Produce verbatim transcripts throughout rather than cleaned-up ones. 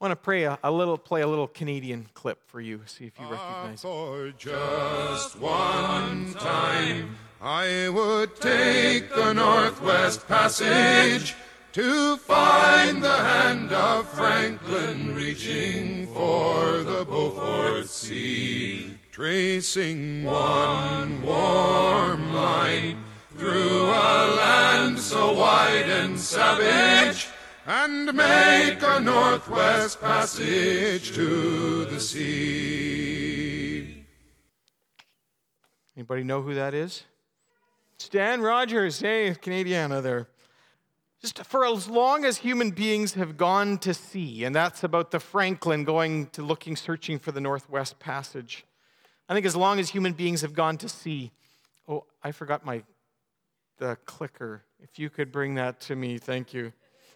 I want to pray a, a little, play a little Canadian clip for you, see if you recognize it. For just one time, I would take the Northwest Passage to find the hand of Franklin reaching for the Beaufort Sea, tracing one warm line through a land so wide and savage, and make a Northwest Passage to the sea. Anybody know who that is? Stan Rogers. Hey, Canadiana there. Just for as long as human beings have gone to sea, and that's about the Franklin going to looking, searching for the Northwest Passage. I think as long as human beings have gone to sea. Oh, I forgot my the clicker. If you could bring that to me, thank you.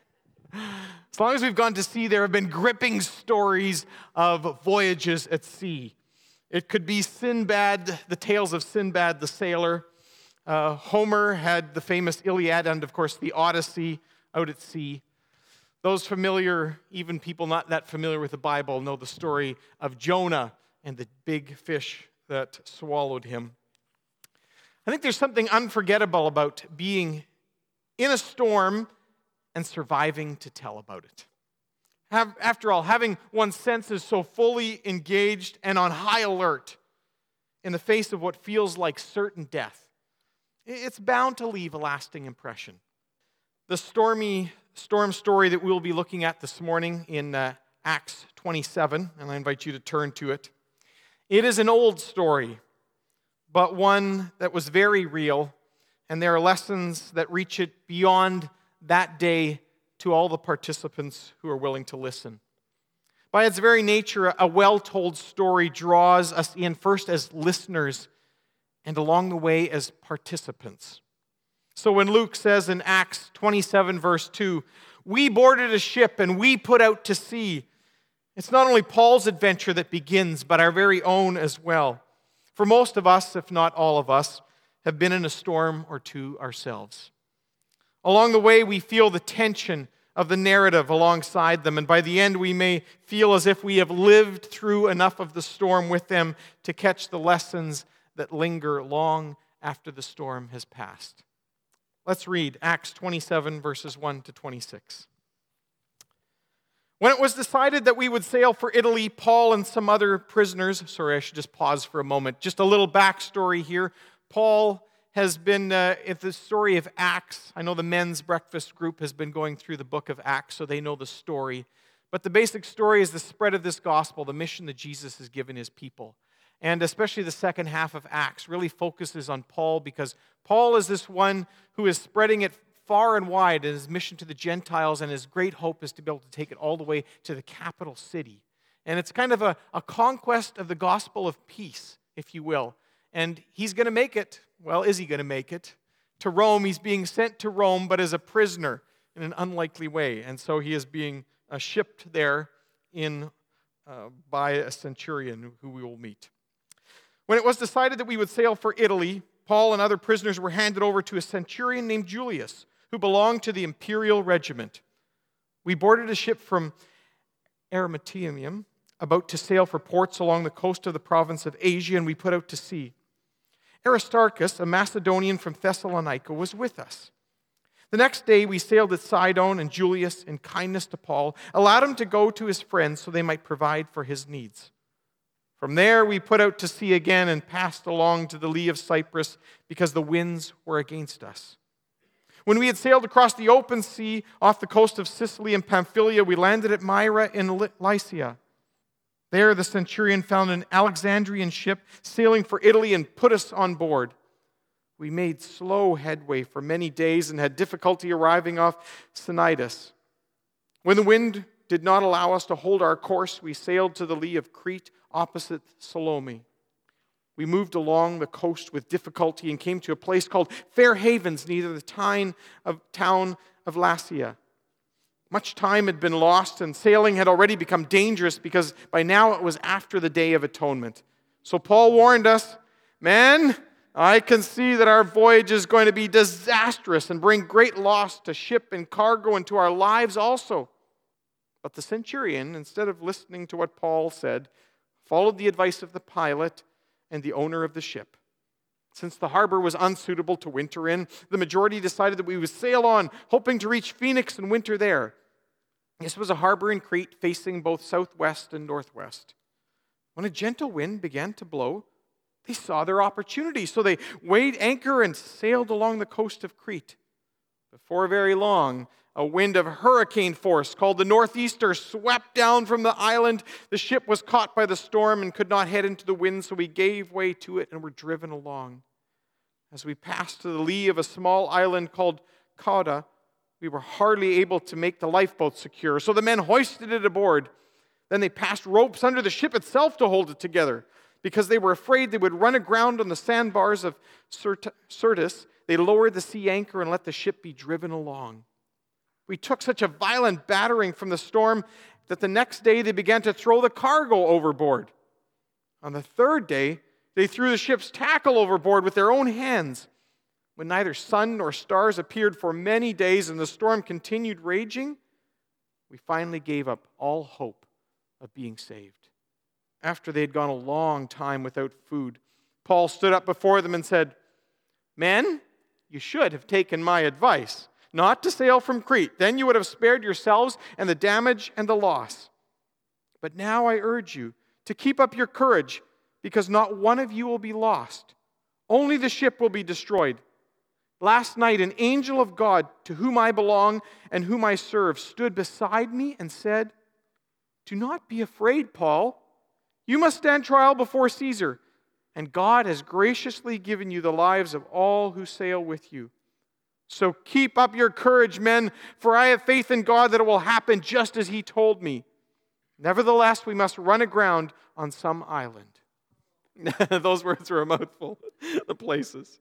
As long as we've gone to sea, there have been gripping stories of voyages at sea. It could be Sinbad, the tales of Sinbad the sailor. Uh, Homer had the famous Iliad and, of course, the Odyssey out at sea. Those familiar, even people not that familiar with the Bible, know the story of Jonah and the big fish that swallowed him. I think there's something unforgettable about being in a storm and surviving to tell about it. Have, after all, having one's senses so fully engaged and on high alert in the face of what feels like certain death, it's bound to leave a lasting impression. The stormy storm story that we'll be looking at this morning in uh, Acts twenty-seven, and I invite you to turn to it. It is an old story, but one that was very real, and there are lessons that reach it beyond that day to all the participants who are willing to listen. By its very nature, a well-told story draws us in first as listeners and along the way as participants. So when Luke says in Acts twenty-seven, verse two, we boarded a ship and we put out to sea, it's not only Paul's adventure that begins, but our very own as well. For most of us, if not all of us, have been in a storm or two ourselves. Along the way, we feel the tension of the narrative alongside them, and by the end, we may feel as if we have lived through enough of the storm with them to catch the lessons that linger long after the storm has passed. Let's read Acts twenty-seven, verses one to twenty-six. When it was decided that we would sail for Italy, Paul and some other prisoners, sorry, I should just pause for a moment. Just a little backstory here. Paul has been, uh, if the story of Acts, I know the men's breakfast group has been going through the book of Acts, so they know the story. But the basic story is the spread of this gospel, the mission that Jesus has given his people. And especially the second half of Acts really focuses on Paul, because Paul is this one who is spreading it far and wide in his mission to the Gentiles, and his great hope is to be able to take it all the way to the capital city. And it's kind of a, a conquest of the gospel of peace, if you will. And he's going to make it, well, is he going to make it, to Rome? He's being sent to Rome, but as a prisoner in an unlikely way. And so he is being uh, shipped there in uh, by a centurion who we will meet. When it was decided that we would sail for Italy, Paul and other prisoners were handed over to a centurion named Julius, who belonged to the imperial regiment. We boarded a ship from Arimatheum, about to sail for ports along the coast of the province of Asia, and we put out to sea. Aristarchus, a Macedonian from Thessalonica, was with us. The next day we sailed at Sidon, and Julius, in kindness to Paul, allowed him to go to his friends so they might provide for his needs. From there we put out to sea again and passed along to the lee of Cyprus because the winds were against us. When we had sailed across the open sea off the coast of Sicily and Pamphylia, we landed at Myra in Lycia. There the centurion found an Alexandrian ship sailing for Italy and put us on board. We made slow headway for many days and had difficulty arriving off Cnidus. When the wind did not allow us to hold our course, we sailed to the lee of Crete opposite Salome. We moved along the coast with difficulty and came to a place called Fair Havens near the town of Lasea. Much time had been lost, and sailing had already become dangerous because by now it was after the Day of Atonement. So Paul warned us, "Man, I can see that our voyage is going to be disastrous and bring great loss to ship and cargo and to our lives also. But the centurion, instead of listening to what Paul said, followed the advice of the pilot and the owner of the ship. Since the harbor was unsuitable to winter in, the majority decided that we would sail on, hoping to reach Phoenix and winter there. This was a harbor in Crete facing both southwest and northwest. When a gentle wind began to blow, they saw their opportunity, so they weighed anchor and sailed along the coast of Crete. Before very long, a wind of hurricane force called the Northeaster swept down from the island. The ship was caught by the storm and could not head into the wind, so we gave way to it and were driven along. As we passed to the lee of a small island called Cauda, we were hardly able to make the lifeboat secure, so the men hoisted it aboard. Then they passed ropes under the ship itself to hold it together. Because they were afraid they would run aground on the sandbars of Syrtis, they lowered the sea anchor and let the ship be driven along. We took such a violent battering from the storm that the next day they began to throw the cargo overboard. On the third day, they threw the ship's tackle overboard with their own hands. When neither sun nor stars appeared for many days and the storm continued raging, we finally gave up all hope of being saved. After they had gone a long time without food, Paul stood up before them and said, "Men, you should have taken my advice, not to sail from Crete. Then you would have spared yourselves and the damage and the loss. But now I urge you to keep up your courage, because not one of you will be lost. Only the ship will be destroyed. Last night, an angel of God, to whom I belong and whom I serve, stood beside me and said, 'Do not be afraid, Paul. You must stand trial before Caesar, and God has graciously given you the lives of all who sail with you. So keep up your courage, men, for I have faith in God that it will happen just as he told me. Nevertheless, we must run aground on some island.'" Those words are a mouthful, the places.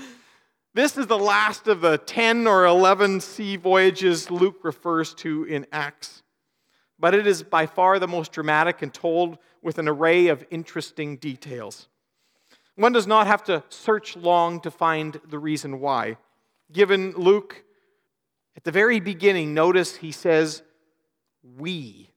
This is the last of the ten or eleven sea voyages Luke refers to in Acts. But it is by far the most dramatic and told with an array of interesting details. One does not have to search long to find the reason why. Given Luke, at the very beginning, notice he says, "we."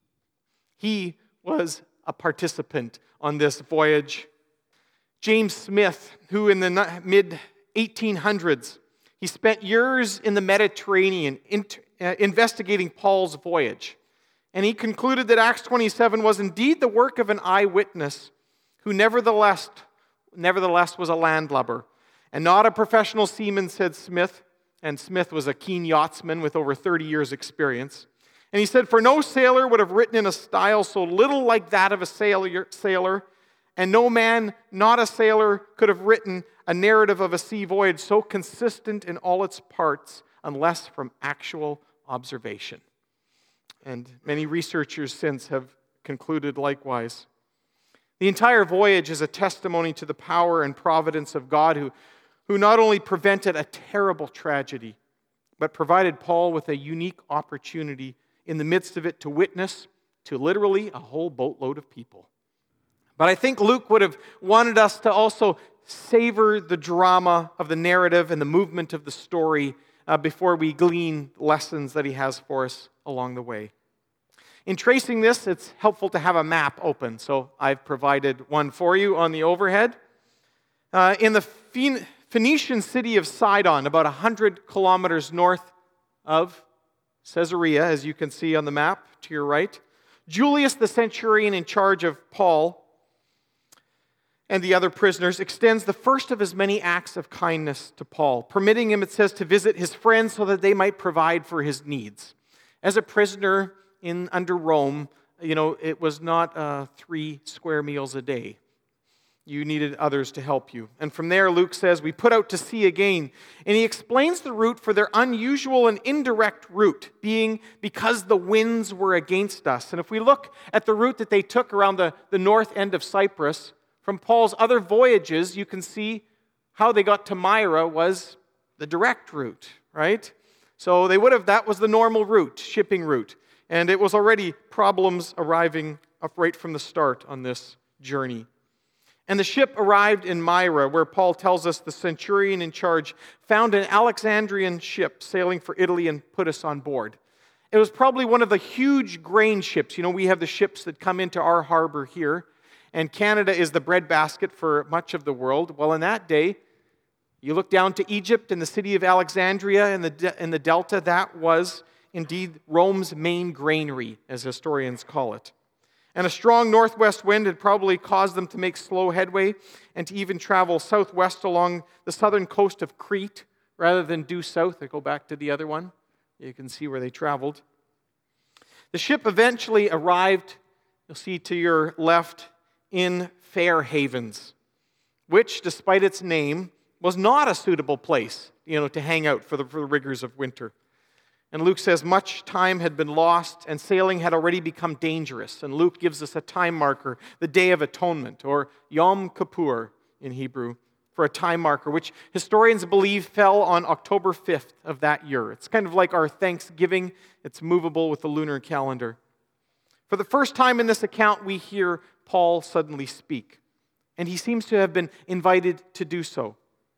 He was a participant on this voyage. James Smith, who in the mid eighteen hundreds, he spent years in the Mediterranean investigating Paul's voyage. And he concluded that Acts twenty-seven was indeed the work of an eyewitness who nevertheless, nevertheless was a landlubber and not a professional seaman, said Smith. And Smith was a keen yachtsman with over thirty years' experience. And he said, "For no sailor would have written in a style so little like that of a sailor, and no man, not a sailor, could have written a narrative of a sea voyage so consistent in all its parts, unless from actual observation." And many researchers since have concluded likewise. The entire voyage is a testimony to the power and providence of God, who, who not only prevented a terrible tragedy, but provided Paul with a unique opportunity in the midst of it to witness to literally a whole boatload of people. But I think Luke would have wanted us to also savor the drama of the narrative and the movement of the story uh, before we glean lessons that he has for us along the way. In tracing this, it's helpful to have a map open, so I've provided one for you on the overhead. Uh, in the Phoen- Phoenician city of Sidon, about one hundred kilometers north of Caesarea, as you can see on the map to your right, Julius, the centurion in charge of Paul and the other prisoners, extends the first of his many acts of kindness to Paul, permitting him, it says, to visit his friends so that they might provide for his needs. As a prisoner in under Rome, you know, it was not uh, three square meals a day. You needed others to help you. And from there, Luke says, we put out to sea again. And he explains the route for their unusual and indirect route, being because the winds were against us. And if we look at the route that they took around the, the north end of Cyprus, from Paul's other voyages, you can see how they got to Myra was the direct route, right? So they would have, that was the normal route, shipping route. And it was already problems arriving up right from the start on this journey. And the ship arrived in Myra, where Paul tells us the centurion in charge found an Alexandrian ship sailing for Italy and put us on board. It was probably one of the huge grain ships. You know, we have the ships that come into our harbor here, and Canada is the breadbasket for much of the world. Well, in that day, you look down to Egypt and the city of Alexandria in the, de- in the Delta, that was indeed Rome's main granary, as historians call it. And a strong northwest wind had probably caused them to make slow headway and to even travel southwest along the southern coast of Crete rather than due south. I go back to the other one. You can see where they traveled. The ship eventually arrived, you'll see to your left, in Fair Havens, which, despite its name, was not a suitable place, you know, to hang out for the, for the rigors of winter. And Luke says much time had been lost and sailing had already become dangerous. And Luke gives us a time marker, the Day of Atonement, or Yom Kippur in Hebrew, for a time marker, which historians believe fell on October fifth of that year. It's kind of like our Thanksgiving. It's movable with the lunar calendar. For the first time in this account, we hear Paul suddenly speak. And he seems to have been invited to do so.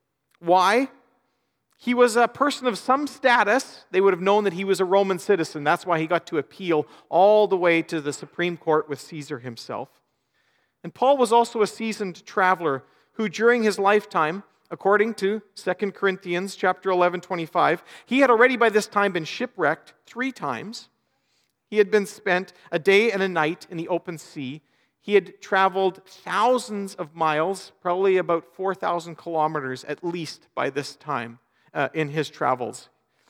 Why? He was a person of some status. They would have known that he was a Roman citizen. That's why he got to appeal all the way to the Supreme Court with Caesar himself. And Paul was also a seasoned traveler who during his lifetime, according to Second Corinthians chapter eleven, twenty-five, he had already by this time been shipwrecked three times. He had been spent a day and a night in the open sea. He had traveled thousands of miles, probably about four thousand kilometers at least by this time uh, in his travels.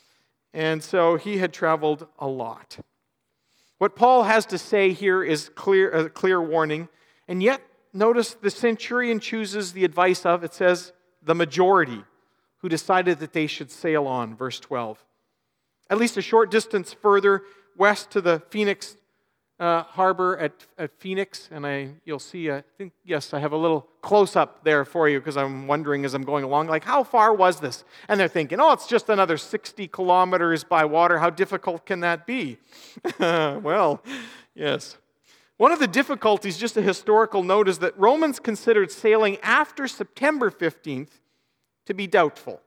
And so he had traveled a lot. What Paul has to say here is clear, a clear warning, and yet notice the centurion chooses the advice of, it says, the majority, who decided that they should sail on, verse twelve. At least a short distance further west to the Phoenix uh, harbor at, at Phoenix, and I you'll see, I think, yes, I have a little close-up there for you because I'm wondering as I'm going along, like, how far was this? And they're thinking, oh, it's just another sixty kilometers by water. How difficult can that be? Well, yes. One of the difficulties, just a historical note, is that Romans considered sailing after September fifteenth to be doubtful.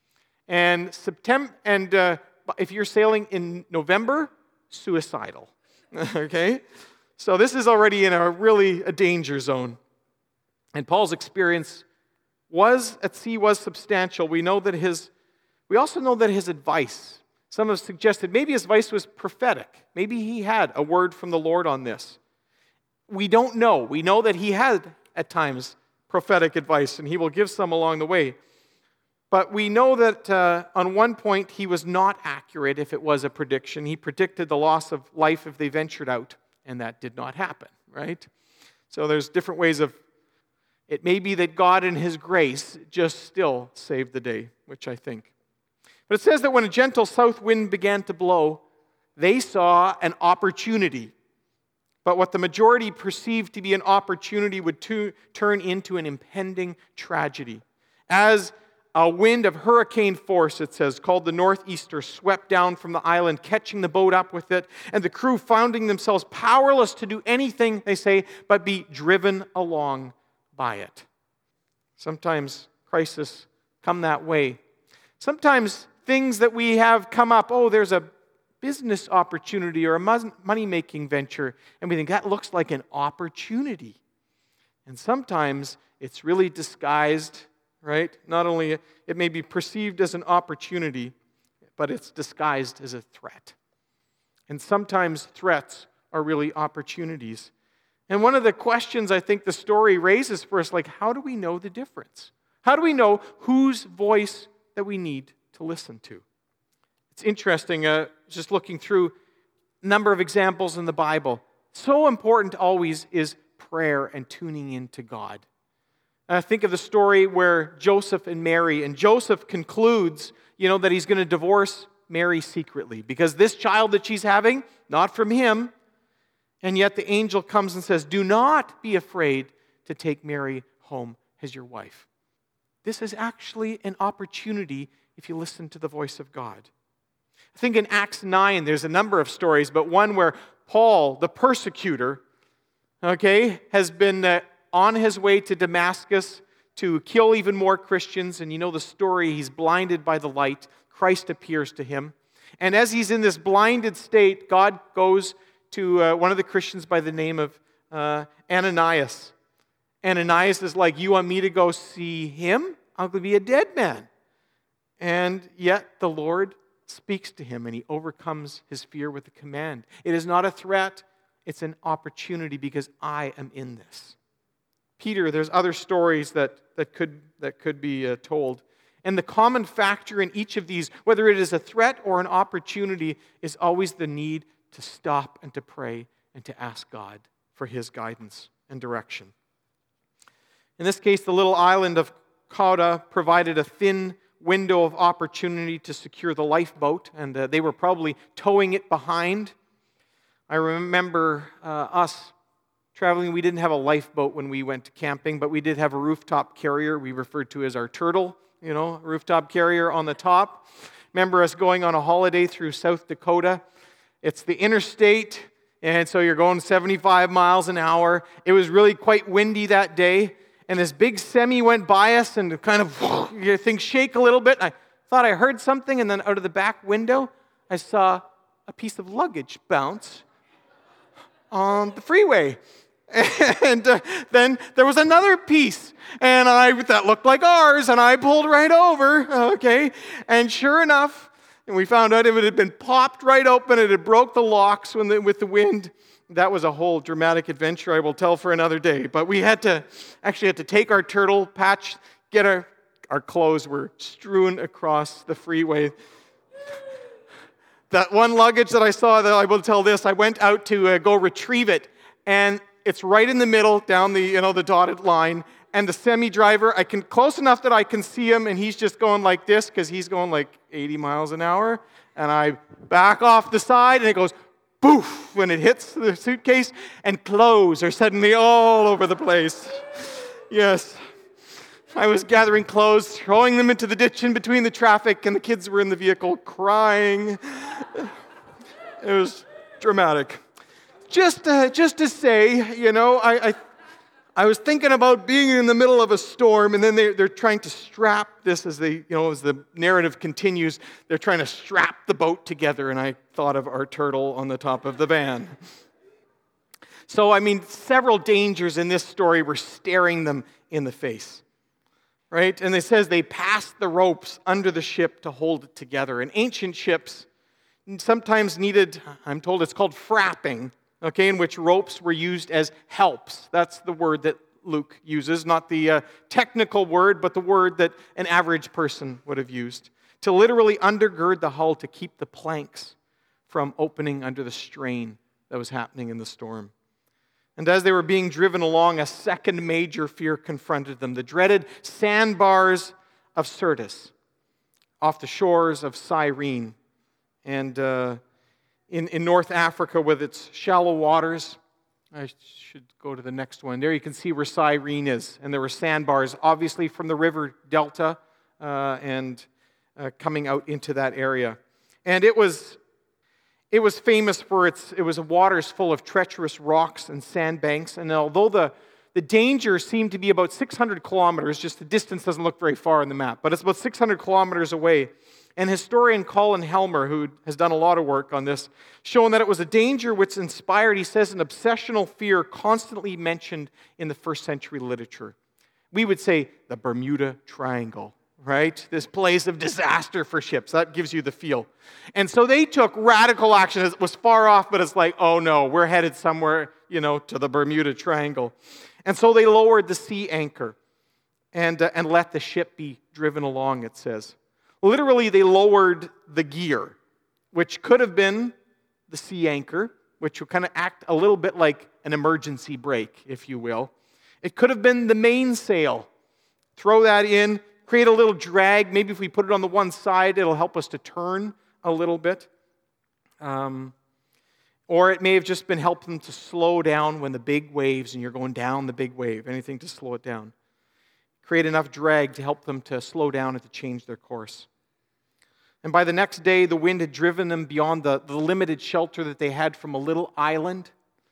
And September, and uh, if you're sailing in November, suicidal. Okay? So this is already in a really a danger zone. And Paul's experience was at sea was substantial. We know that his, we also know that his advice, some have suggested maybe his advice was prophetic. Maybe he had a word from the Lord on this. We don't know. We know that he had, at times, prophetic advice, and he will give some along the way. But we know that uh, on one point, he was not accurate if it was a prediction. He predicted the loss of life if they ventured out, and that did not happen, right? So there's different ways of, it may be that God in his grace just still saved the day, which I think. But it says that when a gentle south wind began to blow, they saw an opportunity. But what the majority perceived to be an opportunity would to, turn into an impending tragedy. As a wind of hurricane force, it says, called the northeaster, swept down from the island, catching the boat up with it, and the crew finding themselves powerless to do anything, they say, but be driven along by it. Sometimes crises come that way. Sometimes things that we have come up, oh, there's a business opportunity or a money-making venture, and we think that looks like an opportunity. And sometimes it's really disguised, right? Not only it may be perceived as an opportunity, but it's disguised as a threat. And sometimes threats are really opportunities. And one of the questions I think the story raises for us, like, how do we know the difference? How do we know whose voice that we need to listen to? It's interesting, uh, just looking through a number of examples in the Bible. So important always is prayer and tuning in to God. Uh, think of the story where Joseph and Mary, and Joseph concludes, you know, that he's going to divorce Mary secretly because this child that she's having, not from him, and yet the angel comes and says, do not be afraid to take Mary home as your wife. This is actually an opportunity if you listen to the voice of God. I think in Acts nine, there's a number of stories, but one where Paul, the persecutor, okay, has been uh, on his way to Damascus to kill even more Christians. And you know the story, he's blinded by the light. Christ appears to him. And as he's in this blinded state, God goes to uh, one of the Christians by the name of uh, Ananias. Ananias is like, you want me to go see him? I'll be a dead man. And yet the Lord speaks to him and he overcomes his fear with a command. It is not a threat, it's an opportunity because I am in this. Peter, there's other stories that, that could, that could be uh, told. And the common factor in each of these, whether it is a threat or an opportunity, is always the need to stop and to pray and to ask God for his guidance and direction. In this case, the little island of Cauda provided a thin window of opportunity to secure the lifeboat, and uh, they were probably towing it behind. I remember uh, us traveling. We didn't have a lifeboat when we went camping, but we did have a rooftop carrier we referred to as our turtle, you know, rooftop carrier on the top. Remember us going on a holiday through South Dakota. It's the interstate, and so you're going seventy-five miles an hour. It was really quite windy that day, and this big semi went by us and kind of, you things shake a little bit. I thought I heard something, and then out of the back window, I saw a piece of luggage bounce on the freeway. And uh, then there was another piece, and I that looked like ours, and I pulled right over, okay? And sure enough, and we found out it had been popped right open, it had broke the locks when the, with the wind. That was a whole dramatic adventure I will tell for another day. But we had to, actually had to take our turtle patch, get our, our clothes were strewn across the freeway. That one luggage that I saw, that I will tell this, I went out to uh, go retrieve it, and it's right in the middle, down the, you know, the dotted line, and the semi-driver, I can, close enough that I can see him, and he's just going like this, because he's going like eighty miles an hour, and I back off the side, and it goes boof when it hits the suitcase, and clothes are suddenly all over the place. Yes. I was gathering clothes, throwing them into the ditch in between the traffic, and the kids were in the vehicle crying. It was dramatic. Just, uh, just to say, you know, I, I, I was thinking about being in the middle of a storm, and then they, they're trying to strap this as they, you know, as the narrative continues. They're trying to strap the boat together, and I thought of our turtle on the top of the van. So, I mean, several dangers in this story were staring them in the face, right? And it says they passed the ropes under the ship to hold it together. And ancient ships sometimes needed, I'm told it's called frapping, okay, in which ropes were used as helps. That's the word that Luke uses, not the uh, technical word, but the word that an average person would have used, to literally undergird the hull to keep the planks from opening under the strain that was happening in the storm. And as they were being driven along, a second major fear confronted them, the dreaded sandbars of Syrtis, off the shores of Cyrene. And uh, in, in North Africa, with its shallow waters, I should go to the next one. There you can see where Cyrene is. And there were sandbars, obviously from the river Delta, uh, and uh, coming out into that area. And it was... It was famous for its, it was waters full of treacherous rocks and sandbanks. And although the, the danger seemed to be about six hundred kilometers, just the distance doesn't look very far on the map, but it's about six hundred kilometers away. And historian Colin Helmer, who has done a lot of work on this, shown that it was a danger which inspired, he says, an obsessional fear constantly mentioned in the first century literature. We would say the Bermuda Triangle. Right? This place of disaster for ships. That gives you the feel. And so they took radical action. It was far off, but it's like, oh no, we're headed somewhere, you know, to the Bermuda Triangle. And so they lowered the sea anchor and, uh, and let the ship be driven along, it says. Literally, they lowered the gear, which could have been the sea anchor, which would kind of act a little bit like an emergency brake, if you will. It could have been the mainsail. Throw that in. Create a little drag. Maybe if we put it on the one side, it'll help us to turn a little bit. Um, or it may have just been helping to slow down when the big waves, and you're going down the big wave, anything to slow it down. Create enough drag to help them to slow down and to change their course. And by the next day, the wind had driven them beyond the, the limited shelter that they had from a little island.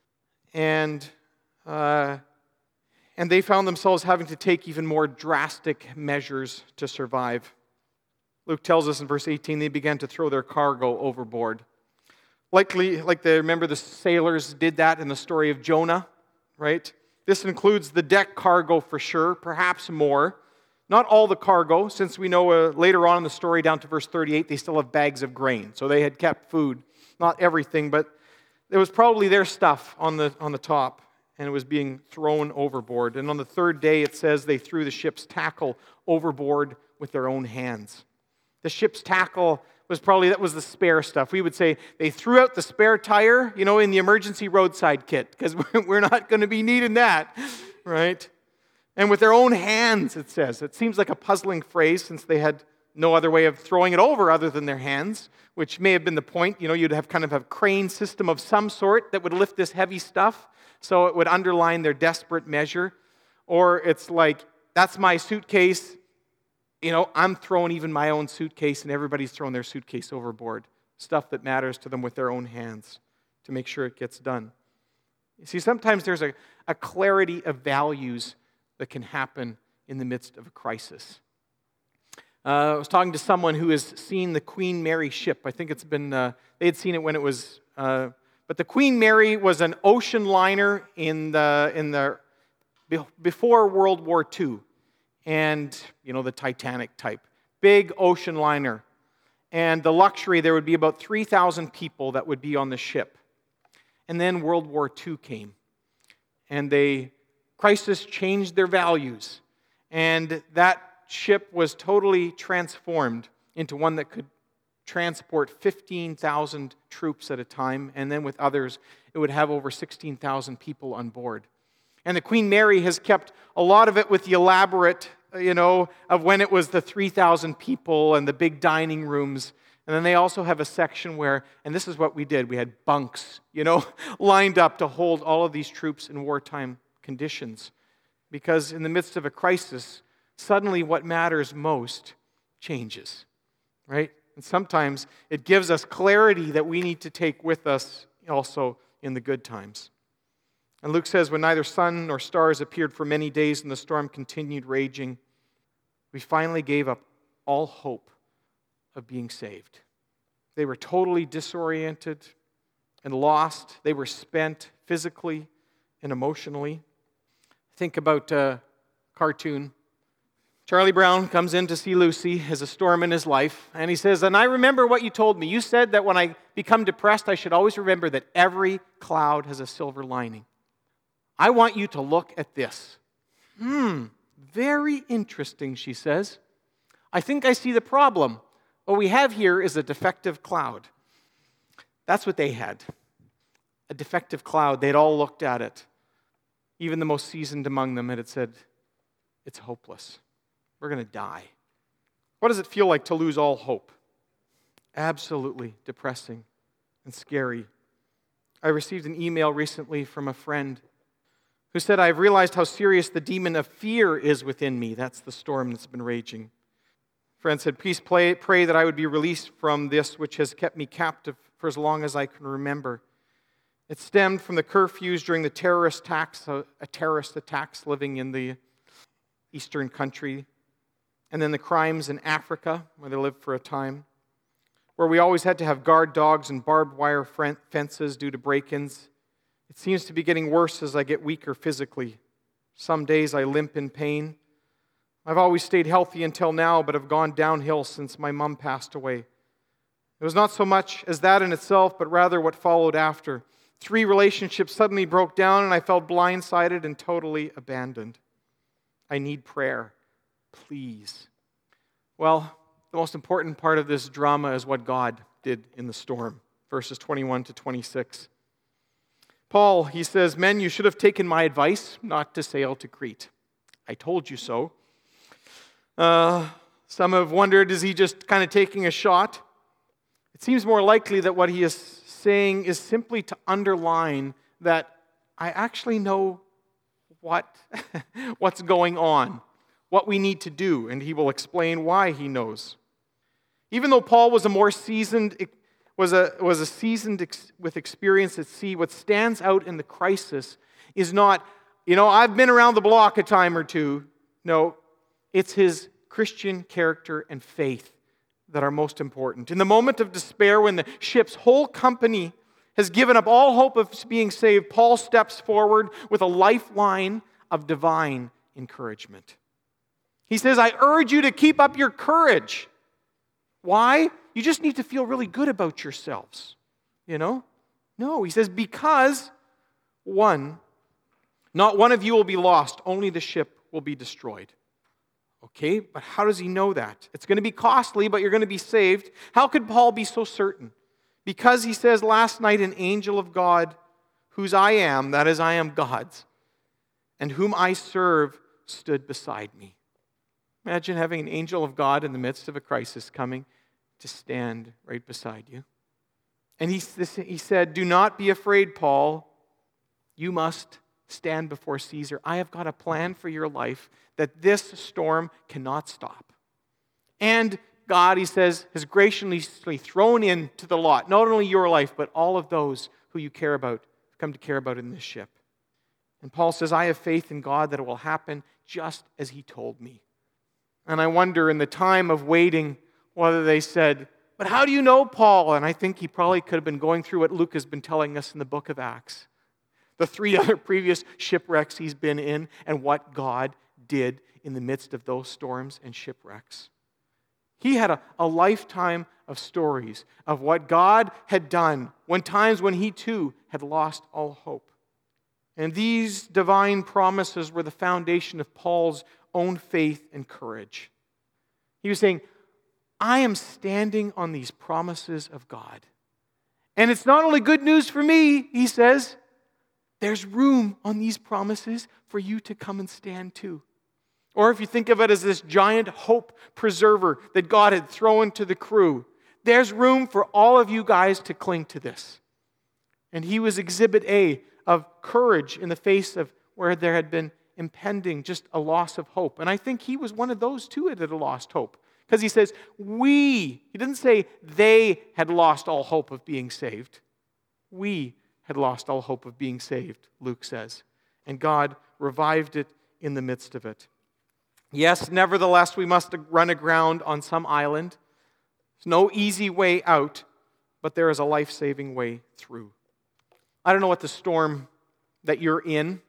And... Uh, And they found themselves having to take even more drastic measures to survive. Luke tells us in verse eighteen, they began to throw their cargo overboard. Likely, like they remember the sailors did that in the story of Jonah, right? This includes the deck cargo for sure, perhaps more. Not all the cargo, since we know uh, later on in the story, down to verse thirty-eight, they still have bags of grain. So they had kept food. Not everything, but it was probably their stuff on the, on the top, and it was being thrown overboard. And on the third day, it says they threw the ship's tackle overboard with their own hands. The ship's tackle was probably, that was the spare stuff. We would say they threw out the spare tire, you know, in the emergency roadside kit, because we're not going to be needing that, right? And with their own hands, it says. It seems like a puzzling phrase since they had no other way of throwing it over other than their hands, which may have been the point. You know, you'd have kind of a crane system of some sort that would lift this heavy stuff, so it would underline their desperate measure. Or it's like, that's my suitcase. You know, I'm throwing even my own suitcase, and everybody's throwing their suitcase overboard. Stuff that matters to them with their own hands to make sure it gets done. You see, sometimes there's a, a clarity of values that can happen in the midst of a crisis. Uh, I was talking to someone who has seen the Queen Mary ship. I think it's been, uh, they had seen it when it was, uh, but the Queen Mary was an ocean liner in the, in the, before World War Two. And, you know, the Titanic type. Big ocean liner. And the luxury, there would be about three thousand people that would be on the ship. And then World War Two came. And they, crisis changed their values. And that ship was totally transformed into one that could transport fifteen thousand troops at a time. And then with others, it would have over sixteen thousand people on board. And the Queen Mary has kept a lot of it with the elaborate, you know, of when it was the three thousand people and the big dining rooms. And then they also have a section where, and this is what we did, we had bunks, you know, lined up to hold all of these troops in wartime conditions. Because in the midst of a crisis, suddenly what matters most changes, right? And sometimes it gives us clarity that we need to take with us also in the good times. And Luke says, when neither sun nor stars appeared for many days and the storm continued raging, we finally gave up all hope of being saved. They were totally disoriented and lost. They were spent physically and emotionally. Think about a cartoon. Charlie Brown comes in to see Lucy as a storm in his life, and he says, and I remember what you told me. You said that when I become depressed, I should always remember that every cloud has a silver lining. I want you to look at this. Hmm, very interesting, she says. I think I see the problem. What we have here is a defective cloud. That's what they had. A defective cloud. They'd all looked at it. Even the most seasoned among them had said, it's hopeless. We're going to die. What does it feel like to lose all hope? Absolutely depressing and scary. I received an email recently from a friend who said, I've realized how serious the demon of fear is within me. That's the storm that's been raging. Friend said, please pray, pray that I would be released from this which has kept me captive for as long as I can remember. It stemmed from the curfews during the terrorist attacks, uh, terrorist attacks living in the eastern country, and then the crimes in Africa, where they lived for a time, where we always had to have guard dogs and barbed wire fences due to break-ins. It seems to be getting worse as I get weaker physically. Some days I limp in pain. I've always stayed healthy until now, but have gone downhill since my mom passed away. It was not so much as that in itself, but rather what followed after. Three relationships suddenly broke down, and I felt blindsided and totally abandoned. I need prayer. Please. Well, the most important part of this drama is what God did in the storm. Verses twenty-one to twenty-six. Paul, he says, men, you should have taken my advice not to sail to Crete. I told you so. Uh, some have wondered, is he just kind of taking a shot? It seems more likely that what he is saying is simply to underline that I actually know what, what's going on, what we need to do, and he will explain why he knows. Even though Paul was a more seasoned was a, was a seasoned ex, with experience at sea, what stands out in the crisis is not, you know, I've been around the block a time or two. No, it's his Christian character and faith that are most important. In the moment of despair, when the ship's whole company has given up all hope of being saved, Paul steps forward with a lifeline of divine encouragement. He says, I urge you to keep up your courage. Why? You just need to feel really good about yourselves. You know? No, he says, because one, not one of you will be lost, only the ship will be destroyed. Okay, but how does he know that? It's going to be costly, but you're going to be saved. How could Paul be so certain? Because he says, last night an angel of God, whose I am, that is, I am God's, and whom I serve, stood beside me. Imagine having an angel of God in the midst of a crisis coming to stand right beside you. And he, he said, do not be afraid, Paul. You must stand before Caesar. I have got a plan for your life that this storm cannot stop. And God, he says, has graciously thrown into the lot, not only your life, but all of those who you care about, come to care about in this ship. And Paul says, I have faith in God that it will happen just as he told me. And I wonder in the time of waiting whether they said, but how do you know, Paul? And I think he probably could have been going through what Luke has been telling us in the book of Acts. The three other previous shipwrecks he's been in and what God did in the midst of those storms and shipwrecks. He had a, a lifetime of stories of what God had done when times when he too had lost all hope. And these divine promises were the foundation of Paul's own faith and courage. He was saying, I am standing on these promises of God. And it's not only good news for me, he says, there's room on these promises for you to come and stand too. Or if you think of it as this giant hope preserver that God had thrown to the crew, there's room for all of you guys to cling to this. And he was exhibit A of courage in the face of where there had been impending just a loss of hope. And I think he was one of those too that had lost hope. Because he says, we, he didn't say they had lost all hope of being saved. We had lost all hope of being saved, Luke says. And God revived it in the midst of it. Yes, nevertheless, we must run aground on some island. There's no easy way out, but there is a life-saving way through. I don't know what the storm that you're in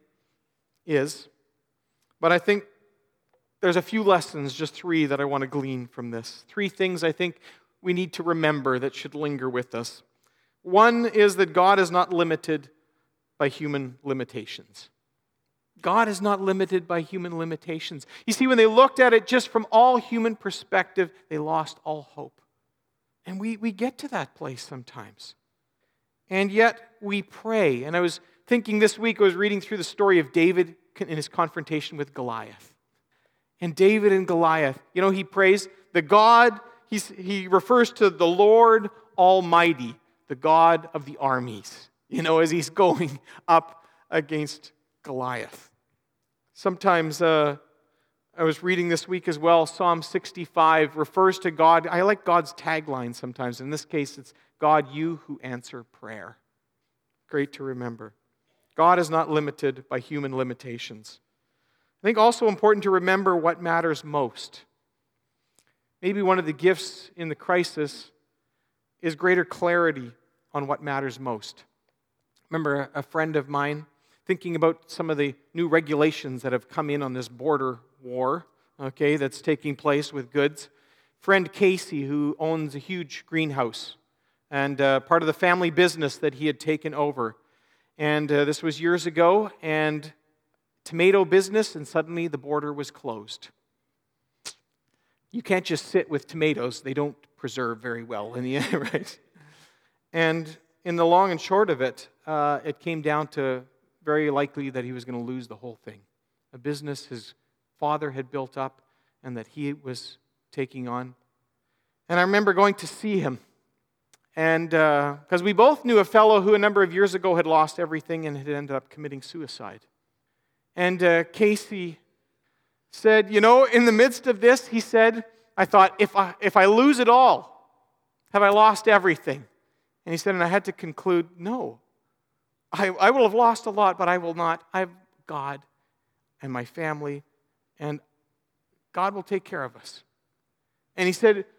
is, but I think there's a few lessons, just three, that I want to glean from this. Three things I think we need to remember that should linger with us. One is that God is not limited by human limitations. God is not limited by human limitations. You see, when they looked at it just from all human perspective, they lost all hope. And we, we get to that place sometimes. And yet we pray. And I was thinking this week, I was reading through the story of David in his confrontation with Goliath. And David and Goliath, you know, he prays the God, he's, he refers to the Lord Almighty, the God of the armies, you know, as he's going up against Goliath. Sometimes uh, I was reading this week as well, Psalm sixty-five refers to God. I like God's tagline sometimes. In this case, it's God, you who answer prayer. Great to remember. God is not limited by human limitations. I think also important to remember what matters most. Maybe one of the gifts in the crisis is greater clarity on what matters most. Remember a friend of mine thinking about some of the new regulations that have come in on this border war, okay, that's taking place with goods. Friend Casey, who owns a huge greenhouse, and uh, part of the family business that he had taken over. And uh, this was years ago, and tomato business, and suddenly the border was closed. You can't just sit with tomatoes. They don't preserve very well in the end, right? And in the long and short of it, uh, it came down to very likely that he was going to lose the whole thing. A business his father had built up and that he was taking on. And I remember going to see him. And because uh, we both knew a fellow who a number of years ago had lost everything and had ended up committing suicide. And uh, Casey said, you know, in the midst of this, he said, I thought, if I, if I lose it all, have I lost everything? And he said, and I had to conclude, no. I, I will have lost a lot, but I will not. I have God and my family, and God will take care of us. And he said,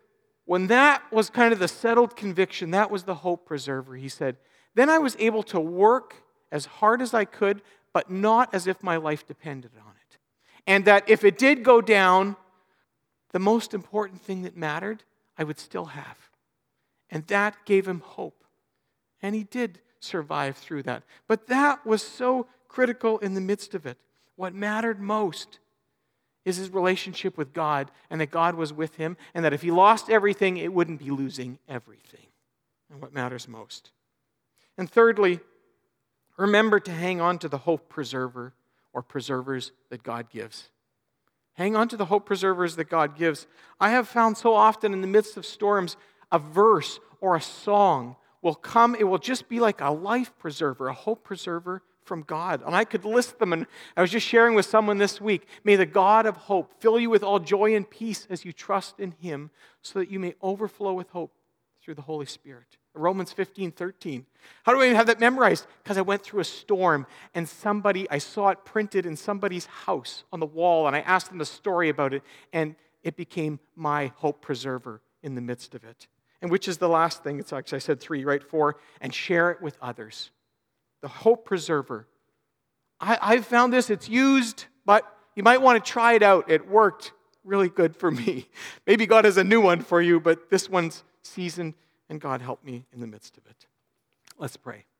when that was kind of the settled conviction, that was the hope preserver, he said, then I was able to work as hard as I could, but not as if my life depended on it. And that if it did go down, the most important thing that mattered, I would still have. And that gave him hope. And he did survive through that. But that was so critical in the midst of it. What mattered most is his relationship with God, and that God was with him, and that if he lost everything, it wouldn't be losing everything. And what matters most. And thirdly, remember to hang on to the hope preserver or preservers that God gives. Hang on to the hope preservers that God gives. I have found so often in the midst of storms, a verse or a song will come. It will just be like a life preserver, a hope preserver from God. And I could list them, and I was just sharing with someone this week. May the God of hope fill you with all joy and peace as you trust in him, so that you may overflow with hope through the Holy Spirit. Romans fifteen thirteen. How do I have that memorized? Because I went through a storm, and somebody, I saw it printed in somebody's house on the wall, and I asked them a story about it, and it became my hope preserver in the midst of it. And which is the last thing? It's actually, I said three, right? Four, and share it with others. The hope preserver. I, I've found this, it's used, but you might want to try it out. It worked really good for me. Maybe God has a new one for you, but this one's seasoned, and God helped me in the midst of it. Let's pray.